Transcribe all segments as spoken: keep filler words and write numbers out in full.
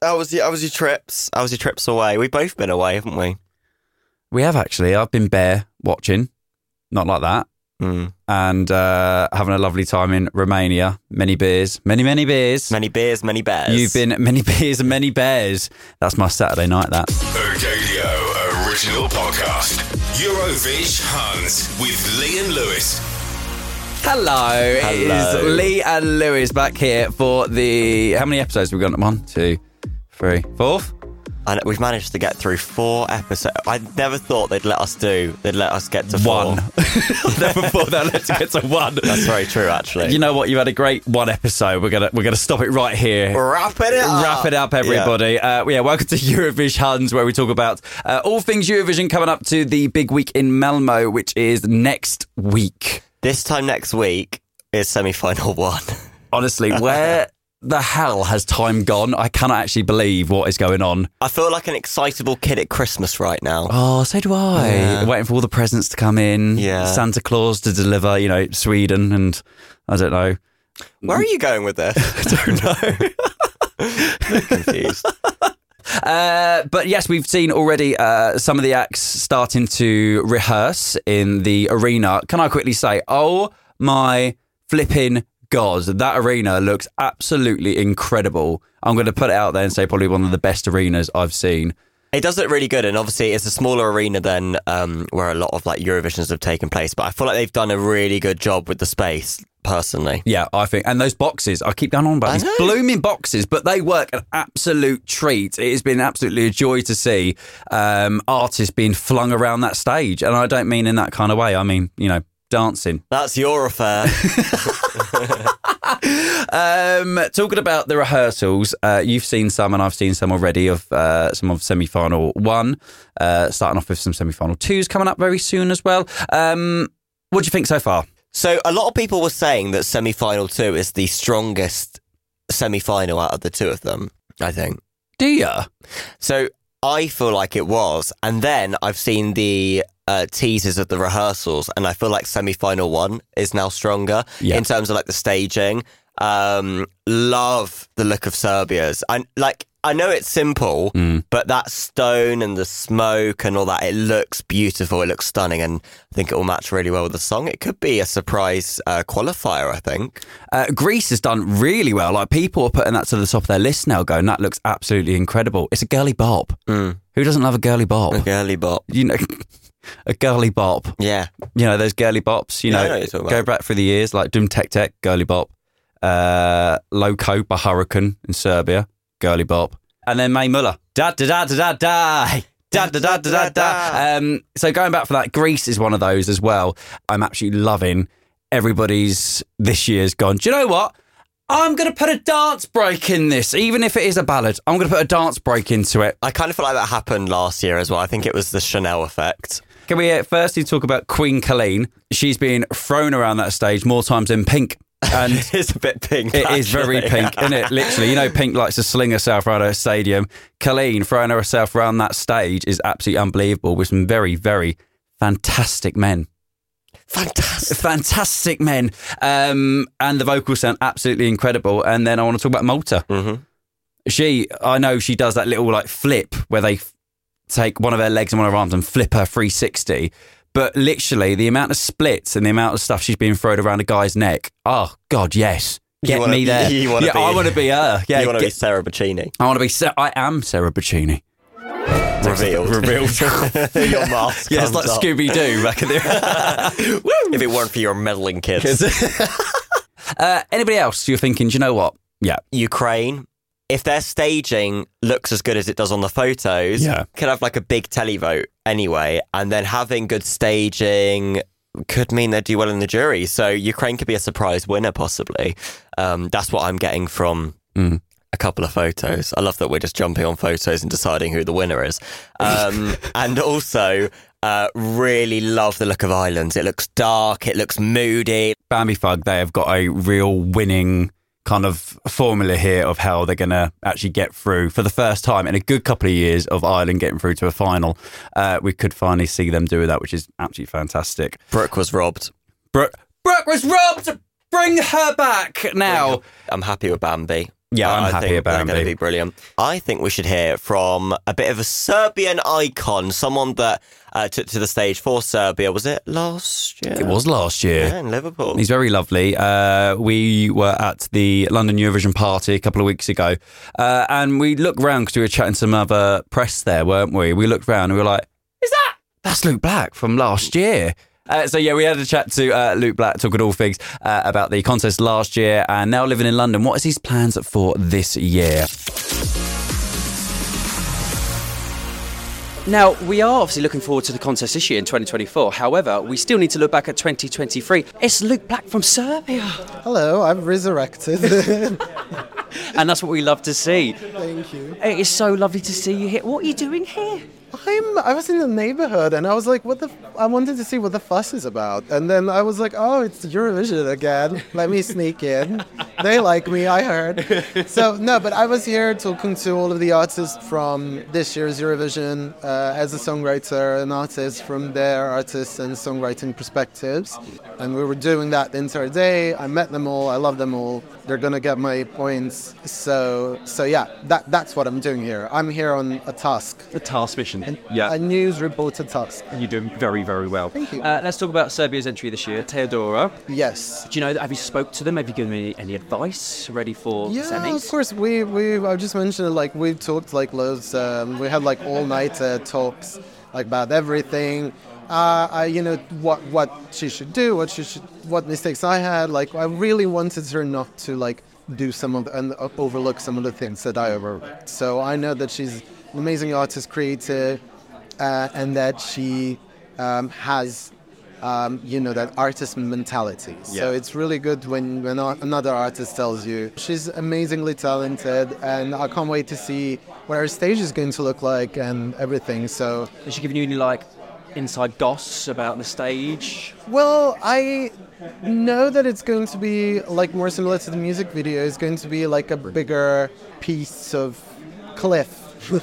How was your, how was your trips? How was your trips away? We've both been away, haven't we? We have actually. I've been bear watching, not like that, mm. and uh, having a lovely time in Romania. Many beers, many, many beers. Many beers, many bears. You've been many beers and many bears. That's my Saturday night, that. Ergadio Original Podcast. Eurovision Hunt with Lee and Lewis. Hello, it Hello. is Lee and Lewis back here for the... How many episodes have we got? One, two, three, fourth? And we've managed to get through four episodes. I never thought they'd let us do. They'd let us get to four. One. I never thought they'd let us get to one. That's very true, actually. You know what? You've had a great one episode. We're gonna we're gonna stop it right here. Wrap it up. Wrap it up, everybody. Yeah, uh, yeah welcome to Eurovision Huns, where we talk about uh, all things Eurovision coming up to the big week in Malmo, which is next week. This time next week is semi-final one. Honestly, where the hell has time gone? I cannot actually believe what is going on. I feel like an excitable kid at Christmas right now. Oh, so do I. Yeah. Waiting for all the presents to come in. Yeah. Santa Claus to deliver, you know, Sweden and I don't know. Where are you going with this? I don't know. I'm confused. Uh, but yes, we've seen already uh, some of the acts starting to rehearse in the arena. Can I quickly say, oh my flipping God, that arena looks absolutely incredible. I'm going to put it out there and say probably one of the best arenas I've seen. It does look really good, and obviously it's a smaller arena than um, where a lot of like Eurovisions have taken place, but I feel like they've done a really good job with the space, personally. Yeah, I think. And those boxes, I keep going on about I these know. blooming boxes, but they work an absolute treat. It has been absolutely a joy to see um, artists being flung around that stage. And I don't mean in that kind of way. I mean, you know, dancing. That's your affair. um, talking about the rehearsals, uh, you've seen some and I've seen some already of uh, some of semi-final one, uh, starting off with some semi-final twos coming up very soon as well. Um, what do you think so far? So a lot of people were saying that semi-final two is the strongest semi-final out of the two of them, I think. Do you? So I feel like it was. And then I've seen the uh, teasers of the rehearsals, and I feel like semi-final one is now stronger Yeah. in terms of like the staging. Um, love the look of Serbia's. I like. I know it's simple, Mm. but that stone and the smoke and all that, it looks beautiful. It looks stunning, and I think it will match really well with the song. It could be a surprise uh, qualifier, I think. Uh, Greece has done really well. Like people are putting that to the top of their list now, going, that looks absolutely incredible. It's a girly bop. Mm. Who doesn't love a girly bop? A girly bop. You know, a girly bop. Yeah. You know, those girly bops, you Yeah, I know, know what you're talking go about. back through the years, like Dum Tek Tek, girly bop. Uh, Loco by Hurricane in Serbia, girly bop. And then May Muller, da da da da da da. Da, da, da, da, da, da. Um, so going back for that, Greece is one of those as well. I'm absolutely loving everybody's this year's gone, do you know what? I'm going to put a dance break in this, even if it is a ballad. I'm going to put a dance break into it. I kind of feel like that happened last year as well. I think it was the Chanel effect. Can we uh, firstly talk about Queen Colleen? She's been thrown around that stage more times than Pink. And It's a bit pink. it is very actually. Pink, isn't it? Literally, you know, Pink likes to sling herself around her stadium. Colleen throwing herself around that stage is absolutely unbelievable with some very, very fantastic men. Fantastic. Fantastic men. Um, and the vocals sound absolutely incredible. And then I want to talk about Malta. Mm-hmm. She, I know she does that little like flip where they f- take one of her legs and one of her arms and flip her three sixty. But literally, the amount of splits and the amount of stuff she's being thrown around a guy's neck. Oh, God, yes. Get wanna- me there. you wanna yeah, be- I want to be her. Yeah, you want to be get- Sarah Boccini. I want to be. Sa- I am Sarah Boccini. Revealed. Revealed. Your mask. Yeah, it's comes like up. Scooby Doo back in the. If it weren't for your meddling kids. uh, anybody else you're thinking? Do you know what? Yeah. Ukraine, if their staging looks as good as it does on the photos, Yeah. could have like a big televote anyway. And then having good staging could mean they do well in the jury. So Ukraine could be a surprise winner, possibly. Um, that's what I'm getting from Mm. a couple of photos. I love that we're just jumping on photos and deciding who the winner is. Um, and also, uh, really love the look of Ireland. It looks dark. It looks moody. Bambi Fug, they have got a real winning kind of formula here of how they're going to actually get through for the first time in a good couple of years of Ireland getting through to a final. Uh, we could finally see them do that, which is absolutely fantastic. Brooke was robbed. Brooke, Brooke was robbed! Bring her back now. I'm happy with Bambi. Yeah, I'm I happy think about they're going to Bambi. be brilliant. I think we should hear from a bit of a Serbian icon, someone that uh, took to the stage for Serbia. Was it last year? It was last year. Yeah, in Liverpool. He's very lovely. Uh, we were at the London Eurovision party a couple of weeks ago, uh, and we looked round because we were chatting to some other press there, weren't we? We looked round and we were like, is that? That's Luke Black from last year. Uh, so, yeah, we had a chat to uh, Luke Black, talking all things uh, about the contest last year and now living in London. What is his plans for this year? Now, we are obviously looking forward to the contest this year in twenty twenty-four. However, we still need to look back at twenty twenty-three. It's Luke Black from Serbia. Hello, I've resurrected. And that's what we love to see. Thank you. It is so lovely to see you here. What are you doing here? I'm, I was in the neighborhood and I was like, what the, f- I wanted to see what the fuss is about. And then I was like, oh, it's Eurovision again. Let me sneak in. They like me, I heard. So, no, but I was here talking to all of the artists from this year's Eurovision uh, as a songwriter, an artist from their artists and songwriting perspectives. And we were doing that the entire day. I met them all. I love them all. They're going to get my points. So, so yeah, that that's what I'm doing here. I'm here on a task. The task mission. A Yeah, news reporter task. you're doing very, very well. Thank you. Uh, let's talk about Serbia's entry this year. Teodora. Yes. Do you know, have you spoke to them? Have you given them any, any advice ready for Yeah, semis? of course. We we I just mentioned like we talked like loads. Um, we had like all night uh, talks like about everything. Uh, I you know what what she should do, what she should, what mistakes I had. Like I really wanted her not to like do some of the, and overlook some of the things that I overlooked. So I know that she's an amazing artist, creative, uh, and that she um, has. Um, you know, that artist mentality. So Yeah. it's really good when, when a- another artist tells you she's amazingly talented and I can't wait to see what her stage is going to look like and everything. So, Is she giving you any, like, inside goss about the stage? well, I know that it's going to be like more similar to the music video. It's going to be like a bigger piece of cliff.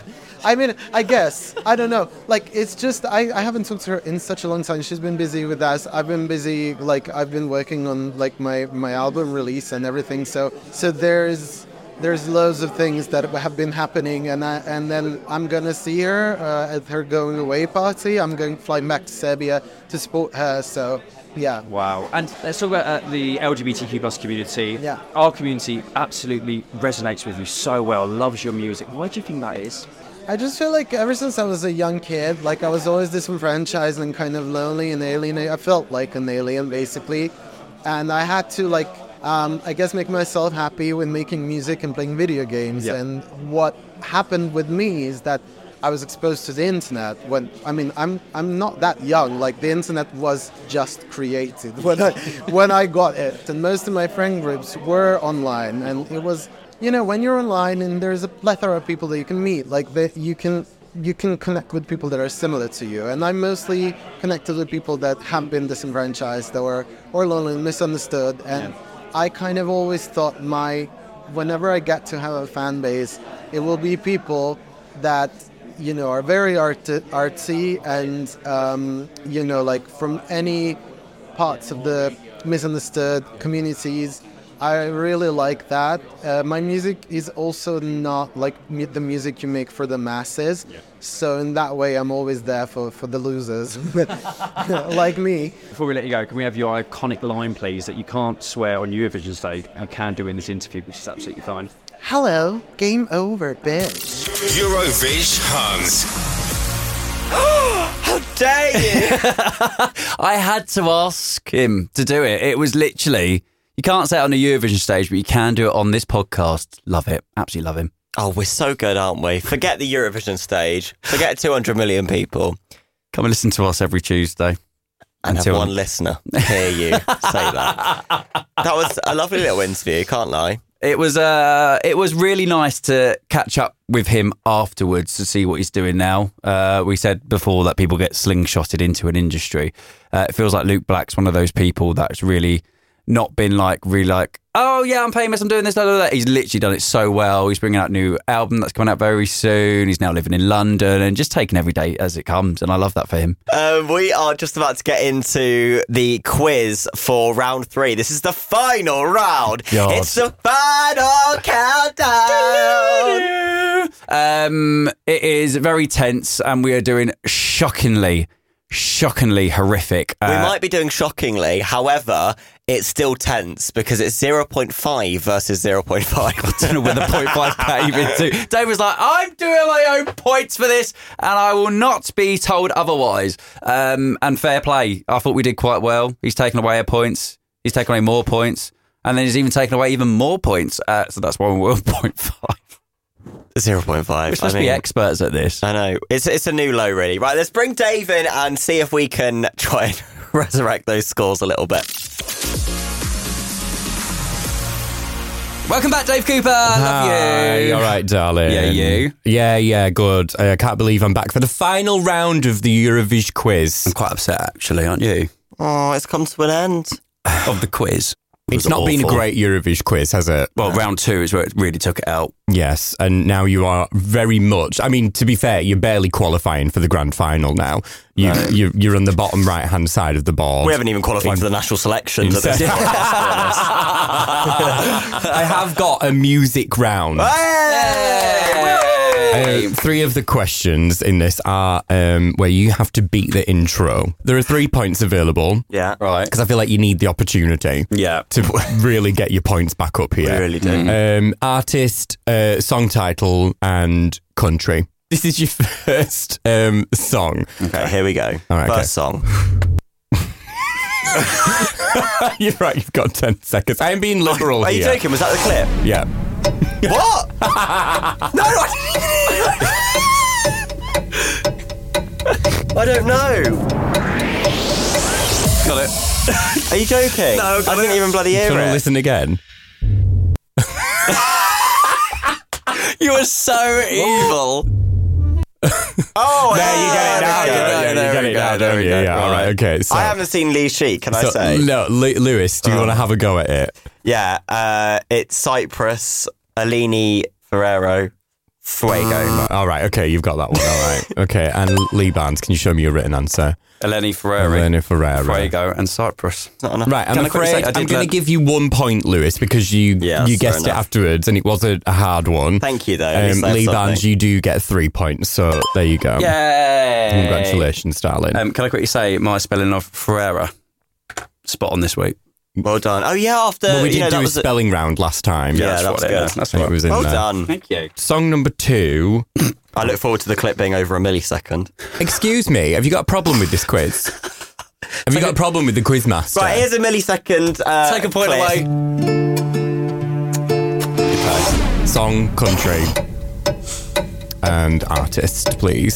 I mean, I guess. I don't know. Like, it's just, I, I haven't talked to her in such a long time. She's been busy with us. I've been busy, like, I've been working on, like, my, my album release and everything. So, so there's, there's loads of things that have been happening. And I, and then I'm going to see her uh, at her going away party. I'm going to fly back to Serbia to support her. So, yeah. Wow. And let's talk about uh, the L G B T Q plus community. Yeah. Our community absolutely resonates with you so well, loves your music. Why do you think that is? I just feel like ever since I was a young kid, like I was always disenfranchised and kind of lonely and alienated. I felt like an alien, basically. And I had to, like, um, I guess make myself happy with making music and playing video games. Yeah. And what happened with me is that I was exposed to the internet when, I mean, I'm I'm not that young. Like, the internet was just created when I, when I got it. And most of my friend groups were online. And it was... You know, when you're online and there's a plethora of people that you can meet, like that you can you can connect with people that are similar to you. And I'm mostly connected with people that have been disenfranchised or or lonely, misunderstood. And I kind of always thought my, whenever I get to have a fan base, it will be people that, you know, are very art- artsy and, um, you know, like from any parts of the misunderstood communities. I really like that. Uh, my music is also not like mu- the music you make for the masses. Yeah. So in that way, I'm always there for, for the losers, like me. Before we let you go, can we have your iconic line, please, that you can't swear on Eurovision stage and can do in this interview, which is absolutely fine. Hello, game over, bitch. Eurovision Hans. How dare you? I had to ask him to do it. It was literally... You can't say it on a Eurovision stage, but you can do it on this podcast. Love it. Absolutely love him. Oh, we're so good, aren't we? Forget the Eurovision stage. Forget two hundred million people. Come and listen to us every Tuesday. And Until- have one listener hear you say that. That was a lovely little interview, can't lie. It was uh, it was really nice to catch up with him afterwards to see what he's doing now. Uh, we said before that people get slingshotted into an industry. Uh, it feels like Luke Black's one of those people that's really not been like really like, oh yeah, I'm famous, I'm doing this, blah, blah, blah. He's literally done it so well. He's bringing out a new album that's coming out very soon. He's now living in London and just taking every day as it comes. And I love that for him. Um, we are just about to get into the quiz for round three. This is the final round. God. It's the final countdown. Um, it is very tense and we are doing shockingly, shockingly horrific. We Uh, might be doing shockingly. However, it's still tense because it's zero point five versus zero point five. I don't know where the point five came into. Dave was like, I'm doing my own points for this and I will not be told otherwise. Um, and fair play. I thought we did quite well. He's taken away our points. He's taken away more points. And then he's even taken away even more points. Uh, so that's why we're zero point five. zero point five. We're supposed to be experts at this. I know. It's it's a new low, really. Right, let's bring Dave in and see if we can try and resurrect those scores a little bit. Welcome back, Dave Cooper. Love Hi, you. all right, darling. Yeah, you? Yeah, yeah, good. I can't believe I'm back for the final round of the Eurovision quiz. I'm quite upset, actually, aren't you? Oh, it's come to an end. Of the quiz. It's not been a great Eurovision quiz, has it? Well, round two is where it really took it out. Yes, and now you are very much. I mean, to be fair, you're barely qualifying for the grand final now. You, No. you, you're on the bottom right hand side of the board. We haven't even qualified for the national selections at this point. let's be honest. I have got a music round. Uh, three of the questions in this are um, where you have to beat the intro. There are three points available. Yeah. Right. Because I feel like you need the opportunity Yeah. to really get your points back up here. We really do. Um, artist, uh, song title, and country. This is your first um, song. Okay, here we go. All right, First okay. song. You're right, you've got ten seconds. I am being liberal Are you here. joking? Was that the clip? Yeah. What? No, I I don't know. Got it. Are you joking? No, I didn't even bloody Do hear you want to it. listen again? You are so evil. Oh, There you get it now. there we go, Yeah, there you we get it go, now, there don't we you? go. Yeah, all right, okay. So, I haven't seen Lee Sheik, can I so, say? no, Lu- Lewis, do you Oh. want to have a go at it? Yeah, uh, it's Cyprus, Alini Ferrero, Fuego. All right, okay, you've got that one. All right, okay. And Lee Barnes, can you show me your written answer? Eleni Ferrari, Eleni Ferrera. Fuego, and Cyprus. Not enough. Right, I'm Can I quickly afraid say, I I'm did going learn- to give you one point, Lewis, because you Yeah, you that's fair guessed it enough. afterwards, and it was a, a hard one. Thank you, though. At least Um, that's Lee Barnes, something. you do get three points, so there you go. Yay! Congratulations, darling. Um, can I quickly say my spelling of Ferreira? Spot on this week. Well done. Oh, yeah, after... well, we you did know, do that a was spelling round last time. Yeah, that's that what was it good. is. That's I think what it was in Well there. done. Thank you. Song number two. I look forward to the clip being over a millisecond. Excuse me, have you got a problem with this quiz? Have you got a problem with the quiz master? Right, here's a millisecond uh, Take a point clip. away. Song, country, and artist, please.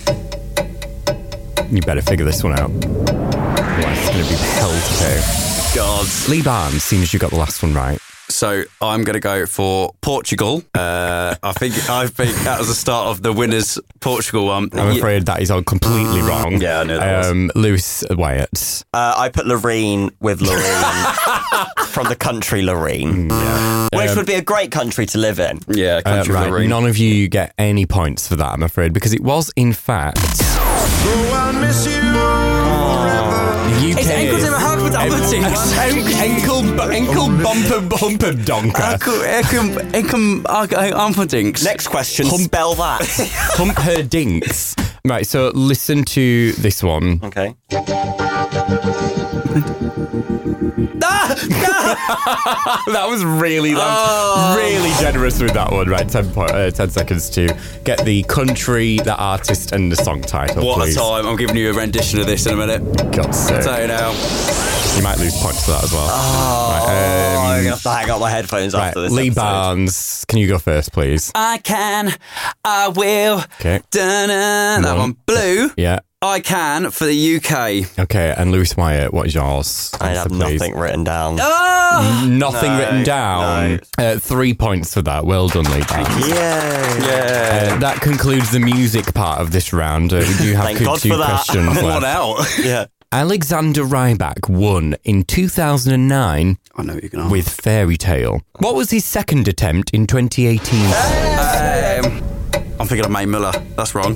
You better figure this one out. Otherwise, it's going to be hell to do. God. Lee Barnes, seeing as you got the last one right. So I'm going to go for Portugal. Uh, I think I think that was the start of the winners Portugal one. I'm afraid that is all completely wrong. Yeah, I knew that was. um, Lewis Wyatt. Uh, I put Loreen with Loreen from the country Loreen, which would be a great country to live in. Yeah, Uh, country right, Lorraine. none of you get any points for that, I'm afraid, because it was, in fact, U K. It's ankles in a hug with Ankle, ankle, ankle bumper bumper donker. Dinks. Next question, spell that. Hump her dinks. Right, so listen to this one. Okay. That was really, that was really generous with that one. Right, ten, point, uh, ten seconds to get the country, the artist, and the song title, What please. a time. I'm giving you a rendition of this in a minute. God's sake. Tell you now. You might lose points for that as well. Oh, Right, I'm um, going to have to hang up my headphones right, after this Lee episode. Barnes, can you go first, please? I can, I will. Okay. Dun-dun. That on. one. Blue. Yeah. I can for the U K. Okay, and Lewis Wyatt, what is yours? I have Answer, please. nothing written down. Oh! Nothing No, written down. Uh, three points for that. Well done, Lee Barnes. Yay. Uh, that concludes the music part of this round. Uh, we do have Thank two, God two for that. questions One left. out. Yeah. Alexander Rybak won in two thousand nine I know what you're going to with Fairy Tale. What was his second attempt in twenty eighteen? Um, I'm thinking of Mae Muller. That's wrong.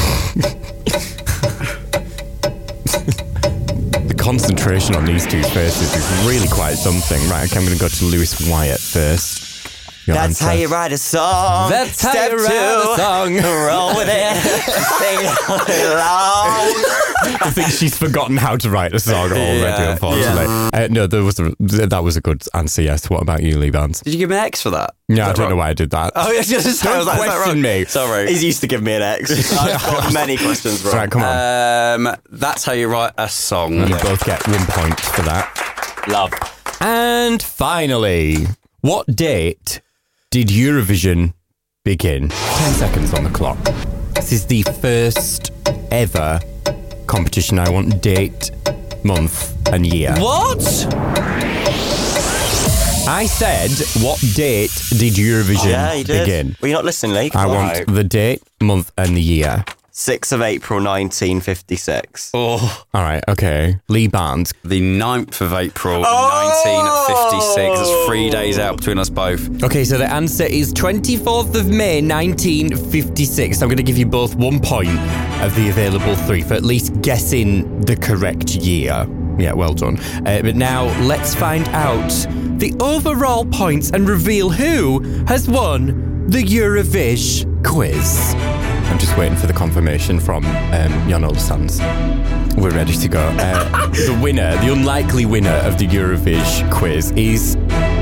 The concentration on these two faces is really quite something. Right, okay, I'm going to go to Lewis Wyatt first. Your That's answer. how you write a song. That's Step how you two, write a song. Roll with it. Sing along. I think she's forgotten how to write a song already, Yeah, unfortunately. Uh, no, there was a, that was a good answer, yes. What about you, Lee Barnes? Did you give me an X for that? Yeah, I Is that don't know wrong? why I did that. Oh, yes, yes, yes. I Don't was like, is that question wrong? me. Sorry. He's used to give me an X. I've got many questions wrong. Right, come on. Um, that's how you write a song. you both get one point for that. Love. And finally, what date did Eurovision begin? Ten seconds on the clock. This is the first ever competition. I want date, month, and year. What? I said, what date did Eurovision Yeah, you did. begin? Were you not listening, Lee? I All want right. the date, month, and the year. sixth of April, nineteen fifty-six. Oh, All right, okay. Lee Barnes. the ninth of April, Oh! nineteen fifty-six. That's three days out between us both. Okay, so the answer is twenty-fourth of May, nineteen fifty-six. I'm going to give you both one point of the available three for at least guessing the correct year. Yeah, well done. Uh, but now let's find out the overall points and reveal who has won the Eurovision quiz. I'm just waiting for the confirmation from um, Jan Olsons. We're ready to go. Uh, the winner, the unlikely winner of the Eurovision quiz is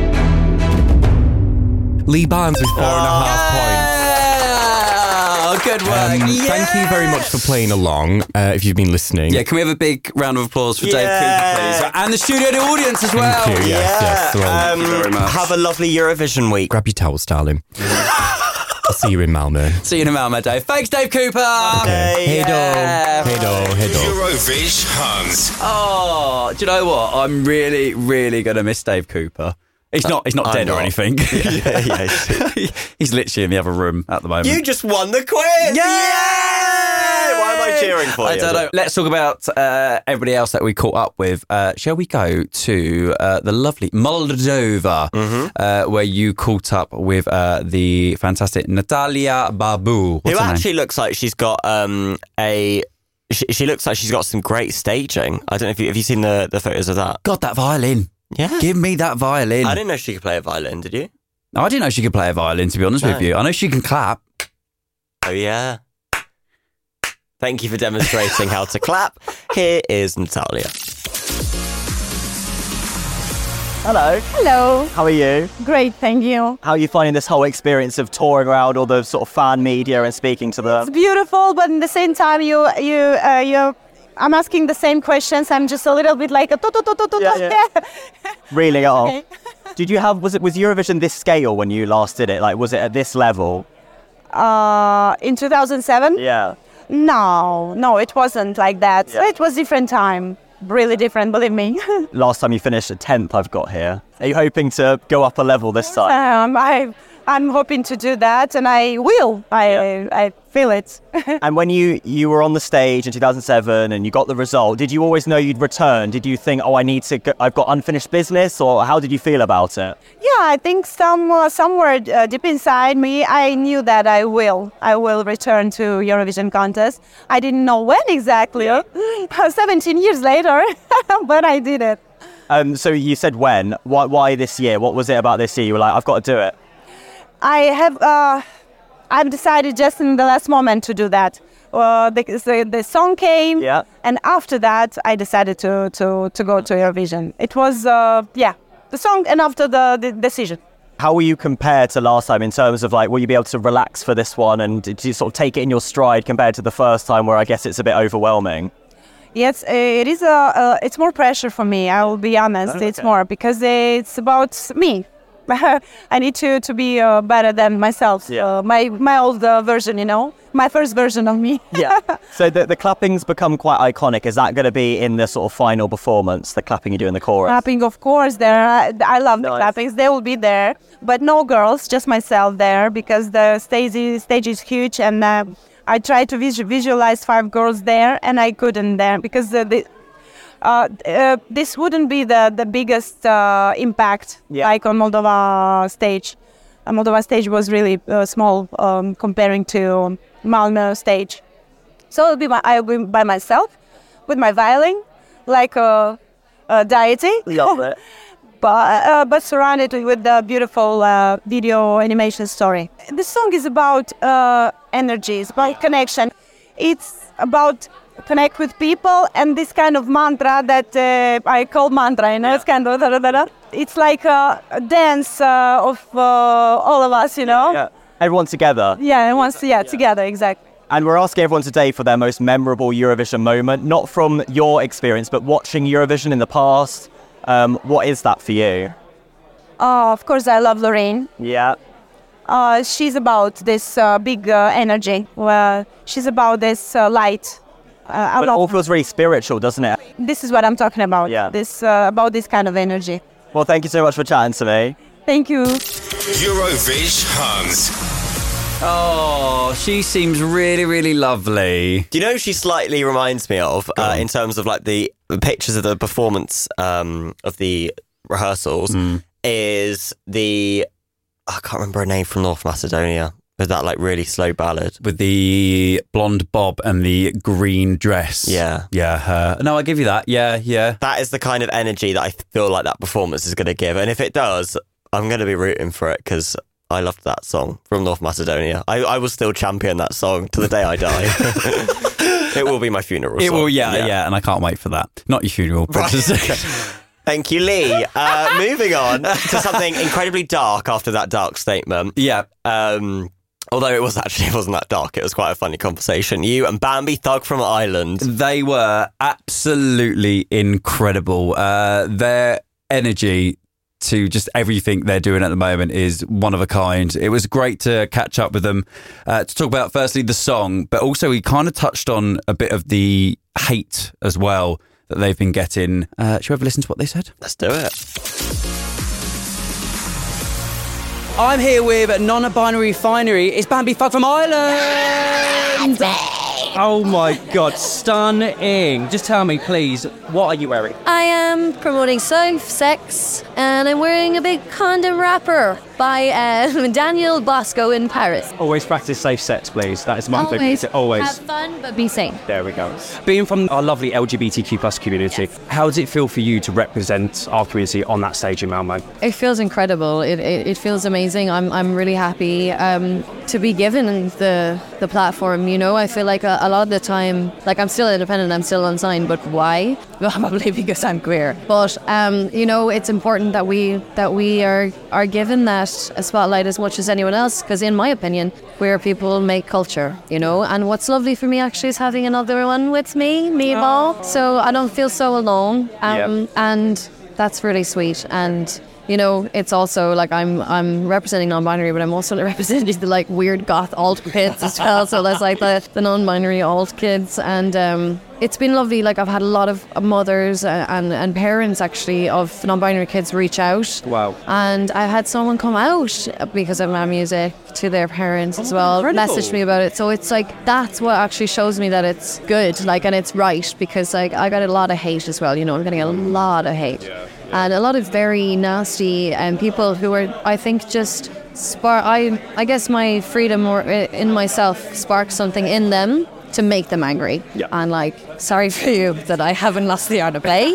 Lee Barnes with four and a half points. Oh, good work. Um, Yeah. Thank you very much for playing along, uh, if you've been listening. Yeah, can we have a big round of applause for Dave Yeah. Cooper, please? And the studio the audience as well. Thank you, yes, yes. Well, Um, you very much. Have a lovely Eurovision week. grab your towels, darling. I'll see you in Malmö. See you in a moment, Dave. Thanks, Dave Cooper. Okay. Hey, yeah. do. Hey, do. Hey, do. Eurovision Hans. Oh, do you know what? I'm really, really going to miss Dave Cooper. He's not. He's not I'm dead or not. anything. yeah, yeah. He's literally in the other room at the moment. You just won the quiz! Yeah! Why am I cheering for I you? don't know. Let's talk about uh, everybody else that we caught up with. Uh, shall we go to uh, the lovely Moldova, Mm-hmm. uh, where you caught up with uh, the fantastic Natalia Babu? What's Who her name? actually looks like she's got um, a... She, she looks like she's got some great staging. I don't know if you... Have you seen the, the photos of that? God, that violin. Yeah. Give me that violin. I didn't know she could play a violin, did you? I didn't know she could play a violin, to be honest No. with you. I know she can clap. Oh, yeah. Thank you for demonstrating how to clap. Here is Natalia. Hello, Hello. how are you? Great, thank you. How are you finding this whole experience of touring around all the sort of fan media and speaking to It's them? beautiful, but at the same time, you, you, uh, you. I'm asking the same questions. I'm just a little bit like a to to to to to. Yeah, yeah. Really? Oh. Okay. Did you have, was it, was Eurovision this scale when you last did it? Like, was it at this level? Uh, in two thousand seven? Yeah. No, no, it wasn't like that. Yeah. It was different time. Really different, believe me. Last time you finished at tenth, I've got here. Are you hoping to go up a level this time? um, I, I'm hoping to do that, and I will. I, Yeah. I, I feel it. And when you, you were on the stage in two thousand seven and you got the result, did you always know you'd return? Did you think, oh, I need to, go, I've got unfinished business? Or how did you feel about it? Yeah, I think some uh, somewhere uh, deep inside me, I knew that I will. I will return to Eurovision contest. I didn't know when exactly. seventeen years later, but I did it. Um, so you said when? Why, why this year? What was it about this year? You were like, I've got to do it. I have. Uh, I've decided just in the last moment to do that. Uh, the, the the song came, Yeah. and after that, I decided to to to go to Eurovision. It was uh, yeah, the song, and after the, the decision. How will you compare to last time in terms of like, will you be able to relax for this one and did you sort of take it in your stride compared to the first time where I guess it's a bit overwhelming? Yes, it is a. Uh, it's more pressure for me. I will be honest. Oh, It's okay. more because it's about me. I need to to be uh, better than myself. Yeah. Uh, my my old uh, version, you know, my first version of me. Yeah. So the, the clapping's become quite iconic. Is that going to be in the sort of final performance, the clapping you do in the chorus? Clapping, of course, there. I, I love the Nice. clappings. They will be there, but no girls, just myself there because the stage is, stage is huge, and uh, I tried to visu- visualize five girls there, and I couldn't there because the, the uh, uh, this wouldn't be the, the biggest uh, impact Yeah. like on Moldova stage. Uh, Moldova stage was really uh, small um, comparing to Malmö stage. So it'll be my, I'll be by myself with my violin, like a, a deity. Love it. but uh, but surrounded with the beautiful uh, video animation story. The song is about uh, energy, it's about connection. It's about connect with people and this kind of mantra that uh, I call mantra, you know, it's kind of, da, da, da, da. It's like a, a dance uh, of uh, all of us, you know? Yeah. Everyone together. Yeah, once, yeah, together, exactly. And we're asking everyone today for their most memorable Eurovision moment, not from your experience, but watching Eurovision in the past. Um, what is that for you? Uh, of course, I love Lorraine. Yeah. Uh, she's about this uh, big uh, energy. Well, she's about this uh, light. Uh, I But it love all feels really spiritual, doesn't it? This is what I'm talking about. Yeah. This uh, about this kind of energy. Well, thank you so much for chatting to me. Thank you. Eurovision Hans. Oh, she seems really, really lovely. Do you know who she slightly reminds me of uh, in terms of like the pictures of the performance um, of the rehearsals? Mm. Is the I can't remember her name from North Macedonia. With that like really slow ballad. With the blonde bob and the green dress. Yeah. Yeah, her. No, I give you that. Yeah, yeah. That is the kind of energy that I feel like that performance is going to give. And if it does, I'm going to be rooting for it because I loved that song from North Macedonia. I, I will still champion that song to the day I die. It will be my funeral It song. will, yeah, yeah, yeah, and I can't wait for that. Not your funeral, but Right. just- Thank you, Lee. Uh, moving on to something incredibly dark after that dark statement. Yeah. Um, although it was actually it wasn't that dark. It was quite a funny conversation. You and Bambi Thug from Ireland. They were absolutely incredible. Uh, their energy to just everything they're doing at the moment is one of a kind. It was great to catch up with them, uh, to talk about firstly the song, but also he kind of touched on a bit of the hate as well that they've been getting. Uh, should we have a listen to what they said? Let's do it. I'm here with Non-Binary Finery. It's Bambi Thug from Ireland. Oh my God, stunning. Just tell me, please, what are you wearing? I am promoting safe sex and I'm wearing a big condom wrapper by uh, Daniel Bosco in Paris. Always practice safe sex, please. That is my Always, thing. Always. have fun, but be safe. There we go. Being from our lovely L G B T Q plus community, Yes. how does it feel for you to represent our community on that stage in Malmö? It feels incredible. It, it, it feels amazing. I'm I'm really happy um, to be given the the platform. You know, I feel like a, a lot of the time, like I'm still independent, I'm still unsigned, but why? Probably because I'm queer. But um, you know, it's important that we that we are are given that a spotlight as much as anyone else. Because in my opinion, queer people make culture. You know, and what's lovely for me actually is having another one with me, me Ball. So I don't feel so alone. Um, Yep. And that's really sweet. And you know, it's also like I'm I'm representing non-binary, but I'm also representing the like weird goth alt kids as well. So there's like the, the non-binary alt kids, and um, it's been lovely. Like I've had a lot of mothers and and parents actually of non-binary kids reach out. Wow. And I had someone come out because of my music to their parents as well, incredible. message me about it. So it's like that's what actually shows me that it's good, like, and it's right, because like I got a lot of hate as well. You know, I'm getting a lot of hate. And a lot of very nasty um, people who are, I think, just spark. I, I guess my freedom or uh, in myself sparks something in them to make them angry. Yeah. And like, sorry for you that I haven't lost the art of play,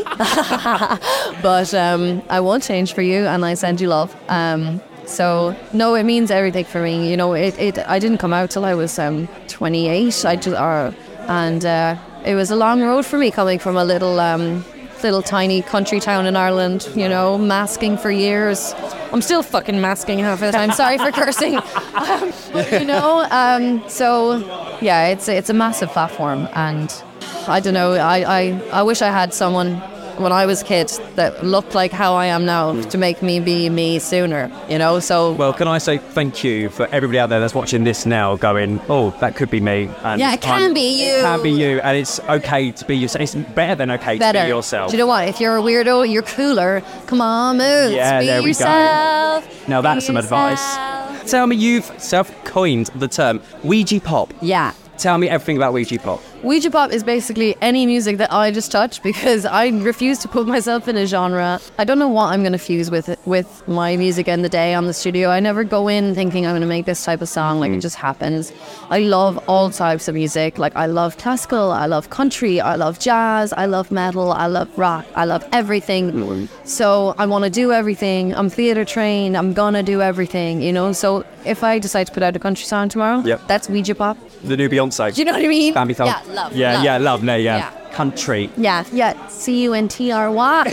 but um, I won't change for you, and I send you love. Um, so no, it means everything for me. You know, it. it I didn't come out till I was um, twenty-eight. I just, uh, and uh, it was a long road for me coming from a little. Um, little tiny country town in Ireland, you know, masking for years. I'm still fucking masking half the time. Sorry for cursing. Um, you know, um, so yeah, it's it's a massive platform, and I don't know. I, I, I wish I had someone when I was a kid that looked like how I am now to make me be me sooner. You know, so Well, can I say thank you for everybody out there that's watching this now going, oh, that could be me. And yeah, it can I'm- be you. It can be you, and it's okay to be yourself. It's better than okay Better. to be yourself. Do you know what? If you're a weirdo, you're cooler. Come on, move. Yeah, be there we go. yourself. Now that's Be some advice. yourself. Tell me, you've self-coined the term Ouija pop. Yeah. Tell me everything about Ouija pop. Ouija pop is basically any music that I just touch because I refuse to put myself in a genre. I don't know what I'm going to fuse with it, with my music in the day on the studio. I never go in thinking I'm going to make this type of song. Like, it just happens. I love all types of music. Like, I love classical, I love country, I love jazz, I love metal, I love rock, I love everything. So I want to do everything. I'm theatre trained. I'm going to do everything, you know? So if I decide to put out a country song tomorrow, Yep. that's Ouija pop. The new Beyonce. Do you know what I mean? Bambi Thumb. Yeah, love. Yeah, love. yeah, love. No, yeah. Yeah. Country. Yeah, yeah. C U N T R Y.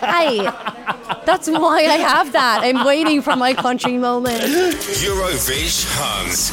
That's why I have that. I'm waiting for my country moment. Eurovision Huns.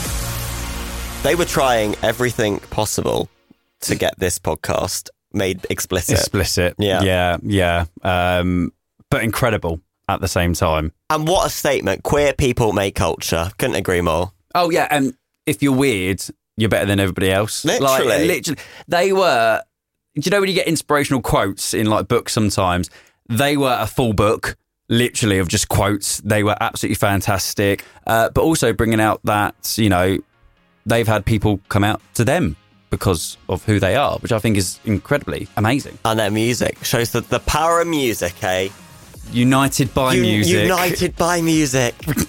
They were trying everything possible to get this podcast made explicit. Explicit. Yeah. Yeah, yeah. Um, but incredible at the same time. And what a statement. Queer people make culture. Couldn't agree more. Oh, yeah. And if you're weird, you're better than everybody else. Literally. Like, literally. They were, do you know when you get inspirational quotes in like books sometimes? They were a full book, literally, of just quotes. They were absolutely fantastic. Uh, but also bringing out that, you know, they've had people come out to them because of who they are, which I think is incredibly amazing. And their music shows the, the power of music, eh? United by Un- music. United by music.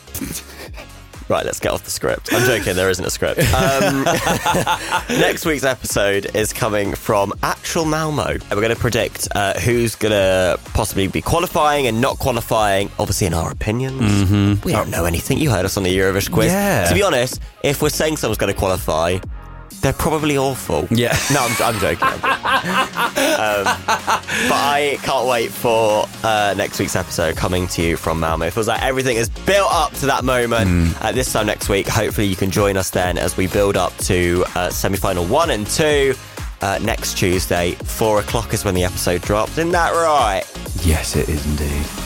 Right, let's get off the script. I'm joking, there isn't a script. Um, next week's episode is coming from actual Malmo. We're going to predict uh, who's going to possibly be qualifying and not qualifying, obviously in our opinions. Mm-hmm. We don't know anything. You heard us on the Eurovision quiz. Yeah. To be honest, if we're saying someone's going to qualify, they're probably awful. Yeah. No, I'm, I'm joking. I'm joking. um, but I can't wait for uh, next week's episode coming to you from Malmo. It feels like everything is built up to that moment. Mm. Uh, this time next week, hopefully you can join us then as we build up to uh, semi-final one and two. Uh, next Tuesday, four o'clock is when the episode drops. Isn't that right? Yes, it is indeed.